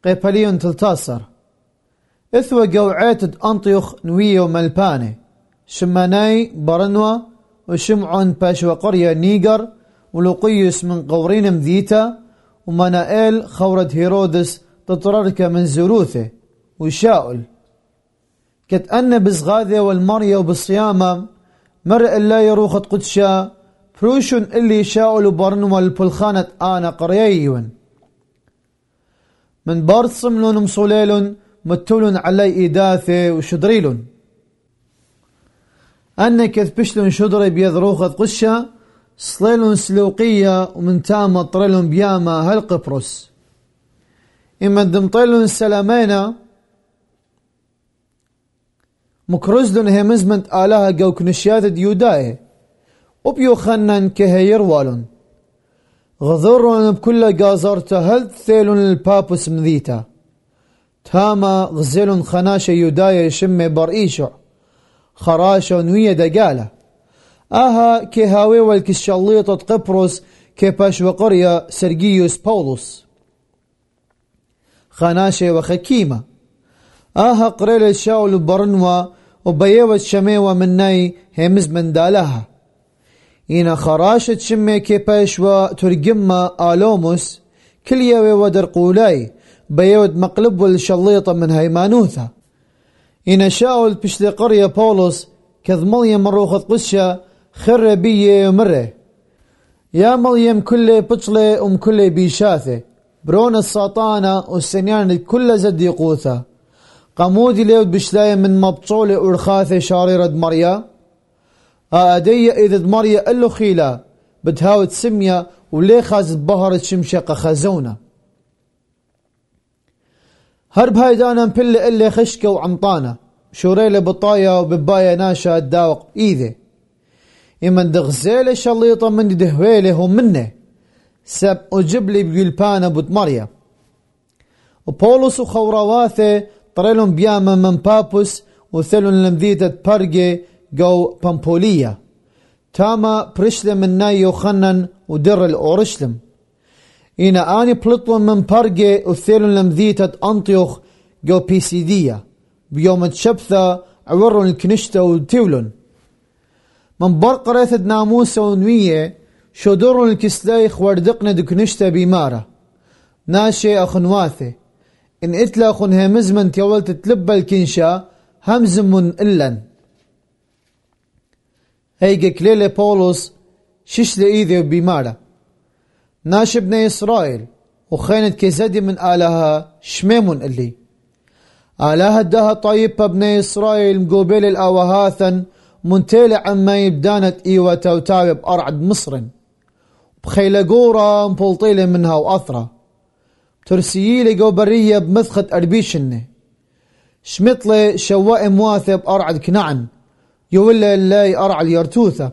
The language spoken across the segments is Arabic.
قيبليون تلتاصر إثوى قوعيتد أنطيوخ نويو ملباني شماناي برنوى وشمعون باشوا قرية نيجر ولقيس من قورين مذيتا ومنائل خورة هيرودس تطررك من زروثه وشاؤل كتأن بزغاذة والمرية وبالصيامة مرء لا يروخت قدشا بروشن اللي شاؤل وبرنوى البلخانة آنا قرييون من بارد صملون مصوليلون متولون علي إيداثي وشدريلون أن كذبشلون شدري بيذروخذ قشة صليلون سلوقية ومن تاما طريلون بياما هالقبرس إما دمطيلون سلامينا مكرزلون همزمنت آلها جو كنشيات ديوداي وبيو خنن كهيروالون غذرون بكل قازرته هل ثيلون البابوس مذيتا تاما غزلون خناشة يوداي شمي برئيشع خراشة ونوية دقالة آها كهاوي والكشاليطة قبرص كباش وقرية سرجيوس باولوس خناشة وخكيمة آها قريل الشاول وبرنوى وبيوة شميوة مناي همز من دالها إنا خراشة شمي كباش وترجمة آلوموس كل يوي ودر قولاي بيود مقلب والشليطة من هيمانوثا إن شاول بشتي قرية بولس كذمليم مروخذ قشة خر بيه ومره يا مليم كل بطلة كل بيشاثة برون الساطانة والسنيان كل زد يقوثا قمودي ليود بشلاية من مبطولة ورخاثة شاريرة مريا آدية إذا مريا إلو خيلا بتهاوت سمية وليه خازت بهرة شمشقة خزونة هرب هايدانا مبل إلي خشكة وعمطانة شوريلة بطايا وببايا ناشا الداوق إيذي إمن دغزيلة شليطة من دهويلة هم منه سب أجبلي بيلبانا بود مريا وبولوس وخوراواثي طريلهم بياما من بابوس وثلون لمذيتة برقي جو بامبولية تاما برشلم من ناي وخنن ودر الأورشلم إنا آني بلطون من برقي وثيلون لمذيتة أنطيوخ جو بيسيدية بيوم تشبثة عورون الكنشتة وتيولون من برقرة ناموسة ونوية شدورون الكسلايخ وردقنا دكنشتة بمارة ناشي أخنواثي إن إتلا أخن همزمن تيولت تلب الكنشا همزمن إلن هيجي كليلة بولوس شش لإيذي بمارة ناش ابن إسرائيل وخينت كزدي من آلها شميمون اللي آلها الدها طيبة ابن إسرائيل مقوبيل الأوهاثا منتيلة عما يبدانت إيوة توتاوي بأرعد مصر بخيلة قورة مبلطيلة منها وأثرة ترسييلي قوبرية بمثخة أربيشنة شمطلي شواء مواثب أرعد كنعن يولي اللي أرعد يرتوثة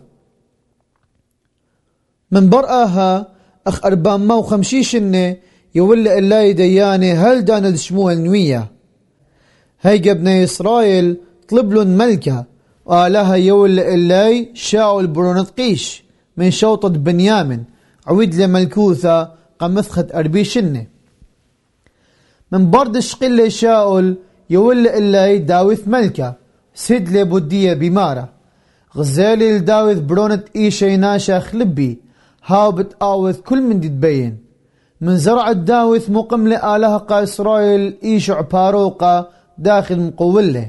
من برأها أخ أربان مو خمشيشنة يولي اللي دياني هل داند شموه النوية هيجا ابن إسرائيل طلبلن ملكة وآلها يولي اللي شاو البرونطقيش من شوطة بنيامن عويد لملكوثة قمثخة أربيشنة من برد شقل شاول يولي اللي داوث ملكة سيد لبودية بمارة غزالي لداوث برونة إيشي ناشا خلبي هاوبت آوث كل من دي تبين من زرع الداوث مقم لآلها قا إسرائيل إيشع باروقة داخل مقوله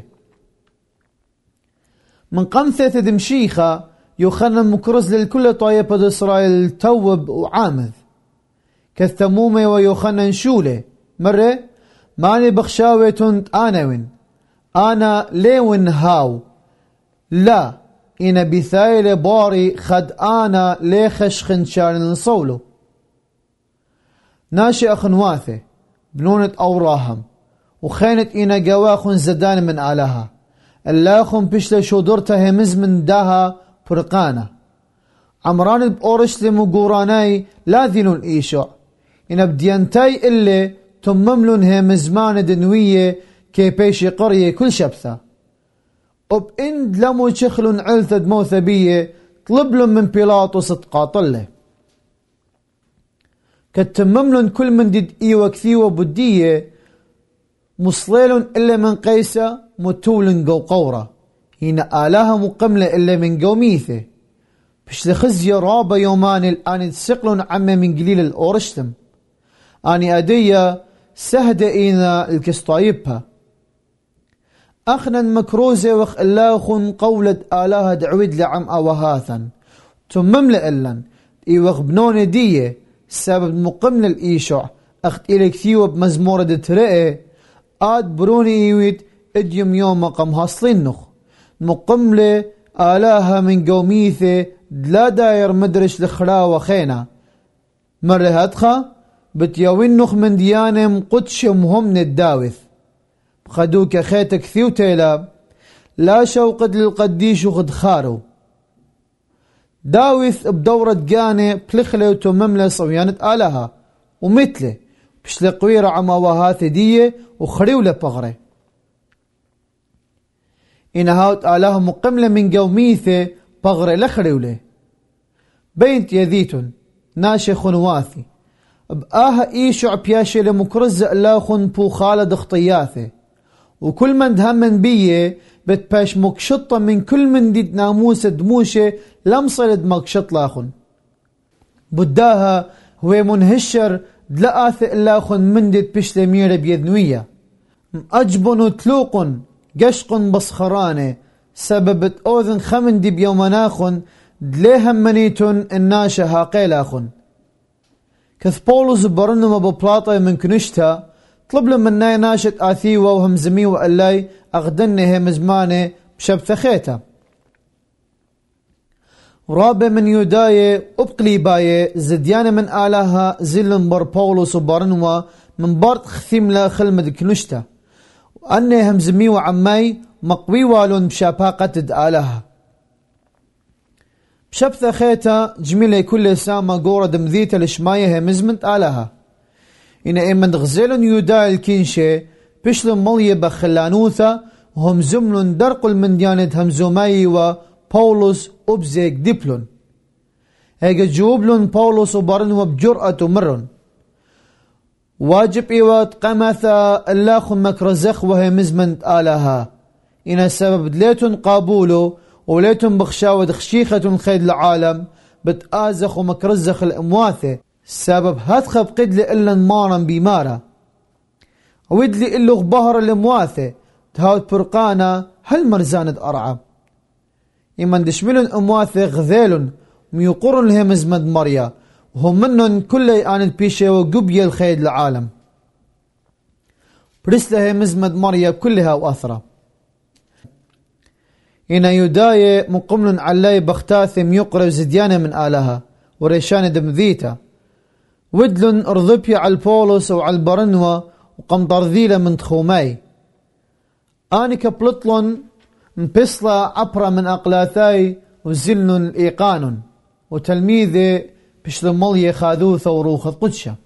من قمثة دمشيخة يخنن مكرز للكل طيبة إسرائيل توب وعامذ كالثمومة ويخنن شولة مرة ماني بخشاوة تنت آناوين أنا ليون هاو لا إن بثايل باري خد أنا ليخش خنشان نصولو ناشي أخنواثة بنونة أوراهم وخينت إنا قواخن زدان من آلها اللاخن بشل شودرته همز من داها فرقانة عمران بأورشلم وقوراناي لا ذنون إيشع إن بديانتاي إلي تمملن همزمان دنوية كي بيشي قرية كل شبثة وبإند لمو شخلن علثد موثبية طلبلن من بيلاطس تقاطله كتمملن كل من دد إيوة كثيوة بدية مصليل إلا من قيسة متول قو قورة هنا آلها مقملة إلا من قوميثة بش لخزي رابا يومان الآن تسقلون عمي من قليل الأورشتم آني أدية سهدة إينا الكسطايبها أخنا مكروزة وخ اللاخن قولة آلها دعويد لعم أوهاثا تمم لإلن إيوخ بنون دية سبب مقمن الإيشع أخت إليك ثيوة بمزمورة ترئي آد بروني إيويد إديم يوم مقام هاصلين نخ مقملة آلاها من قوميثة لا داير مدرش لخرا وخينا مرة هدخة بتيوين نخ من ديانم قدشم هم نداوث بخدوك خيتك ثيو تيلا لا شوقد للقديش وخد خارو داوث بدورة جاني بلخلة وتمملة صويانة آلها ومثله بشلقويرة عما وهاث دية وخريولة بغرة إن هاوت آلها مقملة من قوميثة بغرة لخريولة بينت يذيتن ناشي خنواثي بآها إيشع بياشي لمكرزة اللاخن بو خالد اخطياثي وكل من دهمن بيه بتباش مكشطة من كل من ديد ناموسة دموشة لمصل دمكشط لاخن بداها هو منهشر دلآث اللاخن من ديد بش لمير بيذنوية أجبن تلوقن قشقن بصخرانة سببت أوذن خمن دي بيومناخن دليهم منيتن الناشا هاقيلاخن كث بولس برنما ببلاطة من كنشتا طلب لهم مناي ناشط آثيوة وهمزمي وقلاي أغدنه مزمانه بشبثخيتا رابع من يوداية أبقلي باية زديانة من آلها زلن بر بولس وبرنوا من بارت خثيم لا خلمد كنشتا وأنه همزمي وعماي مقوي والون بشاباقة آلها بشبثخيتا جميلة كل سامة قورة دمذيتا لشماية همزمنت آلها إن إمن غزيلن يوداي الكينشي بشلن مليه بخلانوثا وهم زملن درقل من ديانة همزوماي وبولس أبزيك ديبلون هيك جوبلن بولس وبرنوا بجرأة ومرن واجب إيوات قمثا اللاخن مكرزخ وهي مزمنت آلها إن السبب دليتن قابولو وليتن بخشاوة خشيخة خيد العالم بتآزخ ومكرزخ الأمواثة السبب هاتخ بقد لإلا مارا بمارا ود لي إلو بهر الأمواثة تهاوت برقانا هل مرزاند أرعى إمن دشملن أمواثة غذيلن ميقرن لهم مزمد مريا وهم منن كل آن البيشة وقبية الخيد العالم برسلها مزمد مريا كلها وأثرى إن يوداية مقمن علاي بختاثم يقرب زديانة من آلها وريشان دمذيتا ودلن ارضبيا على البولس وعلى البرنوة وقمطر ذيلة من تخوماي آنك بلطلن مبسلا عبرة من أقلاثاي وزلن الإيقان وتلميذي بشلمالية خاذوثة وروخة قدشة